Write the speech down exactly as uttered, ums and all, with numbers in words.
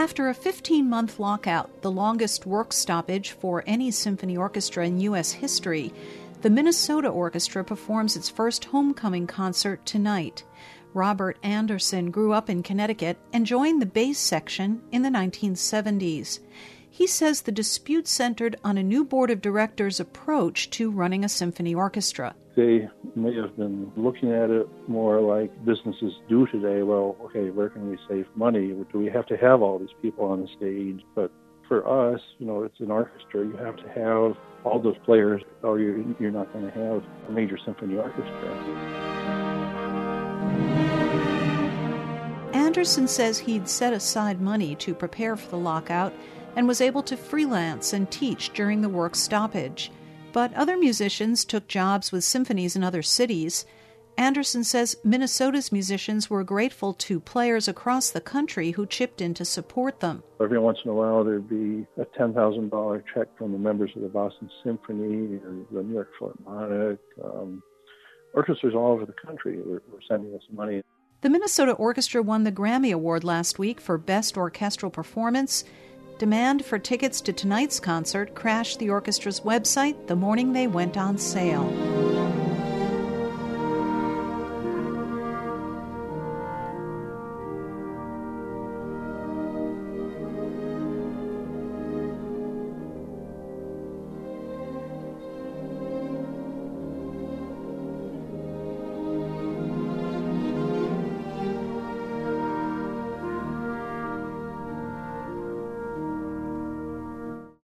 After a fifteen-month lockout, the longest work stoppage for any symphony orchestra in U S history, the Minnesota Orchestra performs its first homecoming concert tonight. Robert Anderson grew up in Connecticut and joined the bass section in the nineteen seventies. He says the dispute centered on a new board of directors approach to running a symphony orchestra. They may have been looking at it more like businesses do today. Well, okay, where can we save money? Do we have to have all these people on the stage? But for us, you know, it's an orchestra. You have to have all those players or you're, you're not going to have a major symphony orchestra. Anderson says he'd set aside money to prepare for the lockout and was able to freelance and teach during the work stoppage. But other musicians took jobs with symphonies in other cities. Anderson says Minnesota's musicians were grateful to players across the country who chipped in to support them. Every once in a while there'd be a ten thousand dollars check from the members of the Boston Symphony or the New York Philharmonic. Um, orchestras all over the country were, were sending us money. The Minnesota Orchestra won the Grammy Award last week for Best Orchestral Performance. Demand for tickets to tonight's concert crashed the orchestra's website the morning they went on sale.